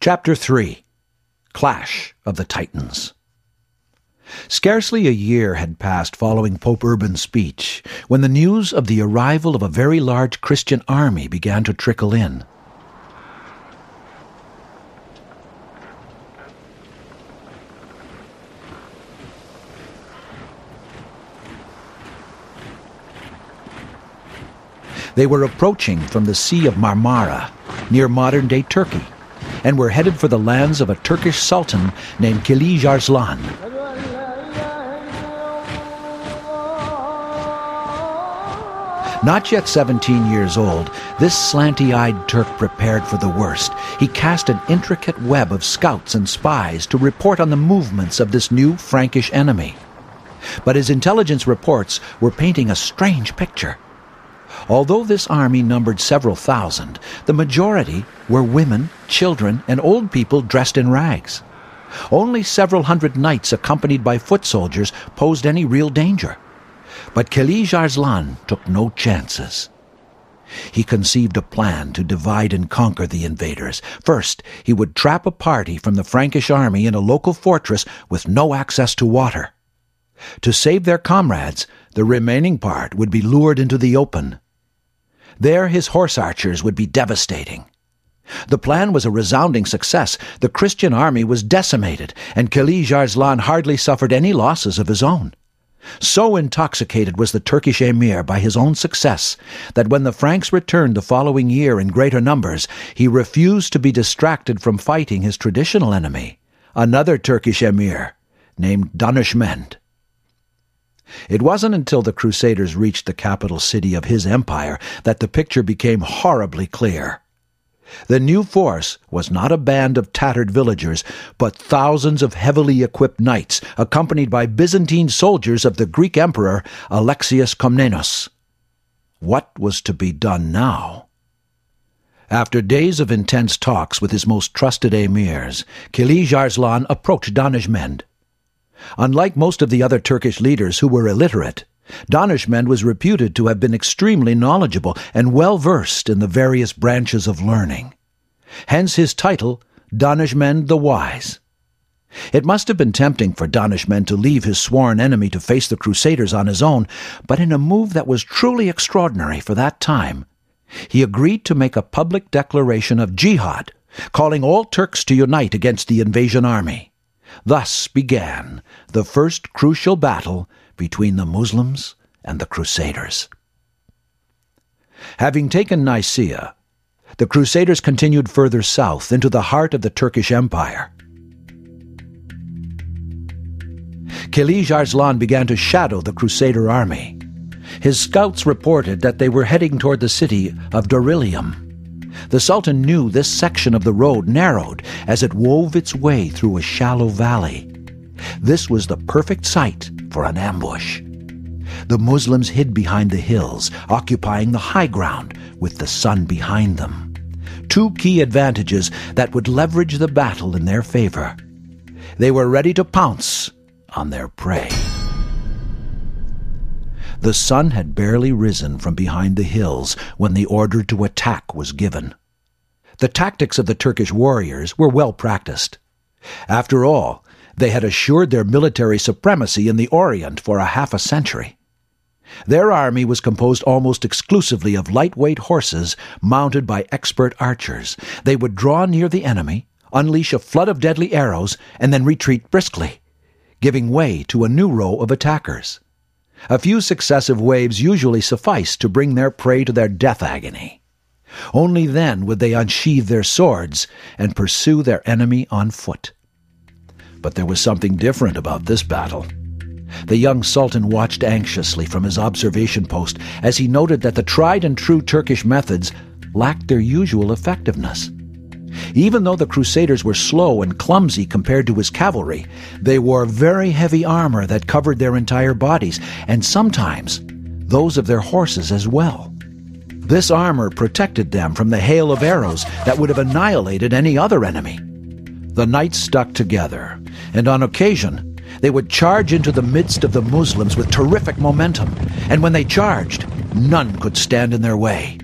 Chapter 3. Clash of the Titans. Scarcely a year had passed following Pope Urban's speech when the news of the arrival of a very large Christian army began to trickle in. They were approaching from the Sea of Marmara, near modern-day Turkey, and were headed for the lands of a Turkish sultan named Kilij Arslan. Not yet 17 years old, this slanty-eyed Turk prepared for the worst. He cast an intricate web of scouts and spies to report on the movements of this new Frankish enemy. But his intelligence reports were painting a strange picture. Although this army numbered several thousand, the majority were women, children, and old people dressed in rags. Only several hundred knights accompanied by foot soldiers posed any real danger. But Kilij Arslan took no chances. He conceived a plan to divide and conquer the invaders. First, he would trap a party from the Frankish army in a local fortress with no access to water. To save their comrades, the remaining part would be lured into the open. There his horse archers would be devastating. The plan was a resounding success. The Christian army was decimated, and Kilij Arslan hardly suffered any losses of his own. So intoxicated was the Turkish emir by his own success that when the Franks returned the following year in greater numbers, he refused to be distracted from fighting his traditional enemy, another Turkish emir named Danishmend. It wasn't until the Crusaders reached the capital city of his empire that the picture became horribly clear. The new force was not a band of tattered villagers, but thousands of heavily equipped knights, accompanied by Byzantine soldiers of the Greek emperor Alexius Komnenos. What was to be done now? After days of intense talks with his most trusted emirs, Kilij Arslan approached Danishmend. Unlike most of the other Turkish leaders who were illiterate, Danishmend was reputed to have been extremely knowledgeable and well-versed in the various branches of learning. Hence his title, Danishmend the Wise. It must have been tempting for Danishmend to leave his sworn enemy to face the Crusaders on his own, but in a move that was truly extraordinary for that time, he agreed to make a public declaration of jihad, calling all Turks to unite against the invasion army. Thus began the first crucial battle between the Muslims and the Crusaders. Having taken Nicaea, the Crusaders continued further south into the heart of the Turkish Empire. Kilij Arslan began to shadow the Crusader army. His scouts reported that they were heading toward the city of Dorylaeum. The Sultan knew this section of the road narrowed as it wove its way through a shallow valley. This was the perfect site for an ambush. The Muslims hid behind the hills, occupying the high ground with the sun behind them. Two key advantages that would leverage the battle in their favor. They were ready to pounce on their prey. The sun had barely risen from behind the hills when the order to attack was given. The tactics of the Turkish warriors were well practiced. After all, they had assured their military supremacy in the Orient for half a century. Their army was composed almost exclusively of lightweight horses mounted by expert archers. They would draw near the enemy, unleash a flood of deadly arrows, and then retreat briskly, giving way to a new row of attackers. A few successive waves usually sufficed to bring their prey to their death agony. Only then would they unsheathe their swords and pursue their enemy on foot. But there was something different about this battle. The young Sultan watched anxiously from his observation post as he noted that the tried-and-true Turkish methods lacked their usual effectiveness. Even though the Crusaders were slow and clumsy compared to his cavalry, they wore very heavy armor that covered their entire bodies, and sometimes those of their horses as well. This armor protected them from the hail of arrows that would have annihilated any other enemy. The knights stuck together, and on occasion they would charge into the midst of the Muslims with terrific momentum, and when they charged, none could stand in their way.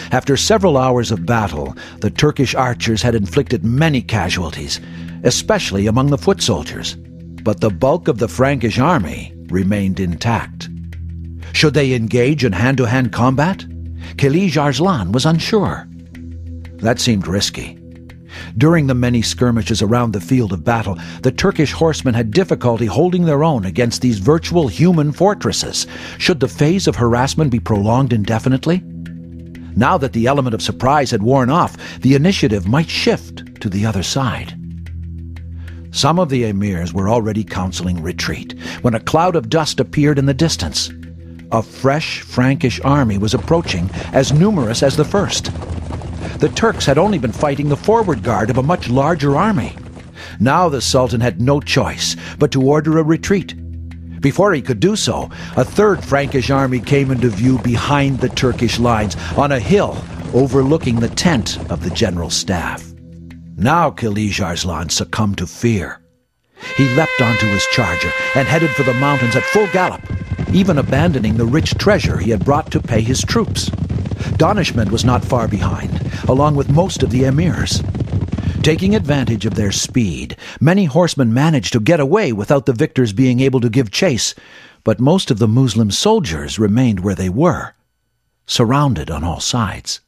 After several hours of battle, the Turkish archers had inflicted many casualties, especially among the foot soldiers. But the bulk of the Frankish army remained intact. Should they engage in hand-to-hand combat? Kilij Arslan was unsure. That seemed risky. During the many skirmishes around the field of battle, the Turkish horsemen had difficulty holding their own against these virtual human fortresses. Should the phase of harassment be prolonged indefinitely? Now that the element of surprise had worn off, the initiative might shift to the other side. Some of the emirs were already counseling retreat when a cloud of dust appeared in the distance. A fresh Frankish army was approaching, as numerous as the first. The Turks had only been fighting the forward guard of a much larger army. Now the Sultan had no choice but to order a retreat. Before he could do so, a third Frankish army came into view behind the Turkish lines on a hill overlooking the tent of the general staff. Now Kilij Arslan succumbed to fear. He leapt onto his charger and headed for the mountains at full gallop, even abandoning the rich treasure he had brought to pay his troops. Danishmend was not far behind, along with most of the emirs. Taking advantage of their speed, many horsemen managed to get away without the victors being able to give chase, but most of the Muslim soldiers remained where they were, surrounded on all sides.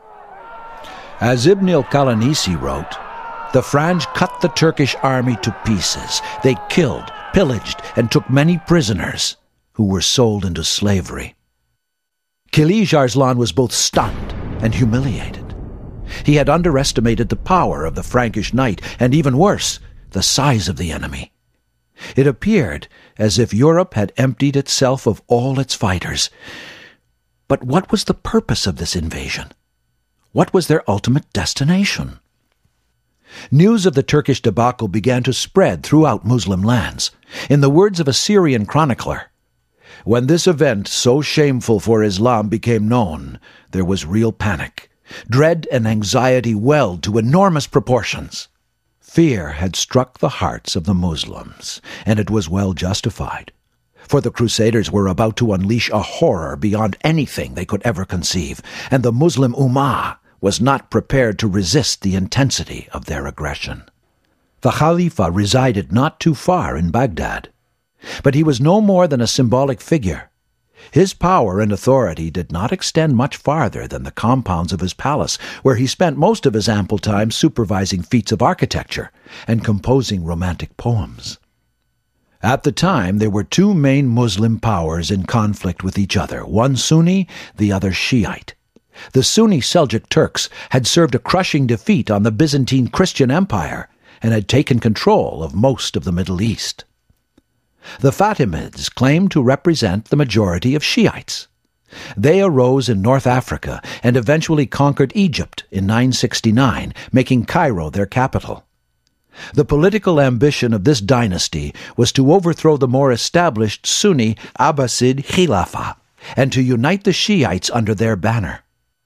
As Ibn al-Qalanisi wrote, the Franj cut the Turkish army to pieces. They killed, pillaged, and took many prisoners who were sold into slavery. Kilij Arslan was both stunned and humiliated. He had underestimated the power of the Frankish knight, and even worse, the size of the enemy. It appeared as if Europe had emptied itself of all its fighters. But what was the purpose of this invasion? What was their ultimate destination? News of the Turkish debacle began to spread throughout Muslim lands. In the words of a Syrian chronicler, when this event so shameful for Islam became known, there was real panic. Dread and anxiety welled to enormous proportions. Fear had struck the hearts of the Muslims, and it was well justified. For the Crusaders were about to unleash a horror beyond anything they could ever conceive, and the Muslim Ummah was not prepared to resist the intensity of their aggression. The Khalifa resided not too far in Baghdad, but he was no more than a symbolic figure. His power and authority did not extend much farther than the compounds of his palace, where he spent most of his ample time supervising feats of architecture and composing romantic poems. At the time, there were two main Muslim powers in conflict with each other, one Sunni, the other Shiite. The Sunni Seljuk Turks had served a crushing defeat on the Byzantine Christian Empire and had taken control of most of the Middle East. The Fatimids claimed to represent the majority of Shiites. They arose in North Africa and eventually conquered Egypt in 969, making Cairo their capital. The political ambition of this dynasty was to overthrow the more established Sunni Abbasid Khilafah and to unite the Shiites under their banner.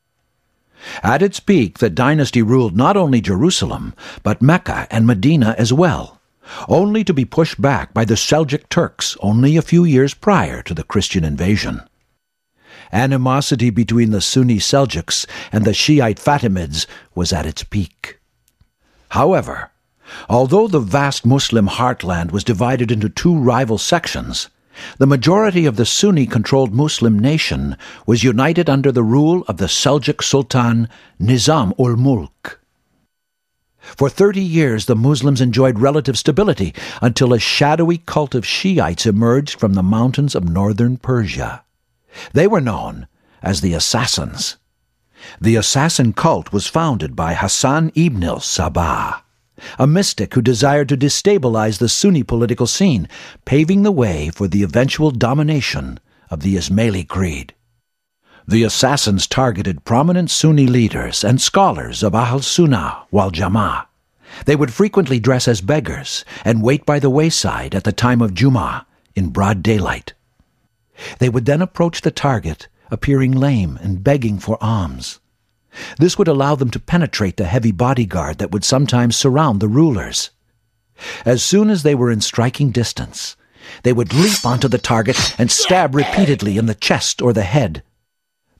At its peak, the dynasty ruled not only Jerusalem, but Mecca and Medina as well, only to be pushed back by the Seljuk Turks only a few years prior to the Christian invasion. Animosity between the Sunni Seljuks and the Shiite Fatimids was at its peak. However, although the vast Muslim heartland was divided into two rival sections, the majority of the Sunni-controlled Muslim nation was united under the rule of the Seljuk Sultan Nizam-ul-Mulk. For 30 years, the Muslims enjoyed relative stability until a shadowy cult of Shiites emerged from the mountains of northern Persia. They were known as the Assassins. The assassin cult was founded by Hassan ibn al-Sabah, a mystic who desired to destabilize the Sunni political scene, paving the way for the eventual domination of the Ismaili creed. The assassins targeted prominent Sunni leaders and scholars of Ahl Sunnah wal Jama'ah. They would frequently dress as beggars and wait by the wayside at the time of Jumu'ah in broad daylight. They would then approach the target, appearing lame and begging for alms. This would allow them to penetrate the heavy bodyguard that would sometimes surround the rulers. As soon as they were in striking distance, they would leap onto the target and stab repeatedly in the chest or the head.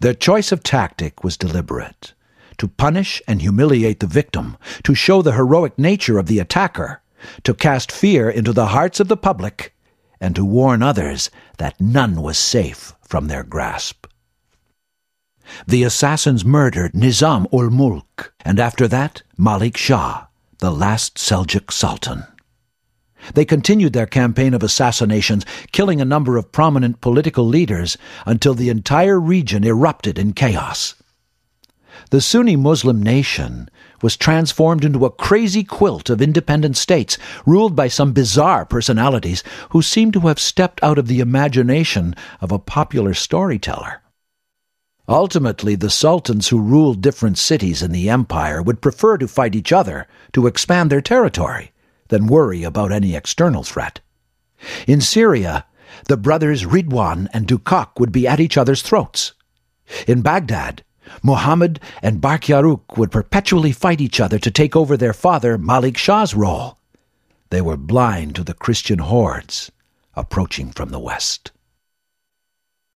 Their choice of tactic was deliberate: to punish and humiliate the victim, to show the heroic nature of the attacker, to cast fear into the hearts of the public, and to warn others that none was safe from their grasp. The assassins murdered Nizam-ul-Mulk, and after that, Malik Shah, the last Seljuk Sultan. They continued their campaign of assassinations, killing a number of prominent political leaders until the entire region erupted in chaos. The Sunni Muslim nation was transformed into a crazy quilt of independent states, ruled by some bizarre personalities who seemed to have stepped out of the imagination of a popular storyteller. Ultimately, the sultans who ruled different cities in the empire would prefer to fight each other to expand their territory than worry about any external threat. In Syria, the brothers Ridwan and Dukak would be at each other's throats. In Baghdad, Muhammad and Barkyaruk would perpetually fight each other to take over their father Malik Shah's role. They were blind to the Christian hordes approaching from the west.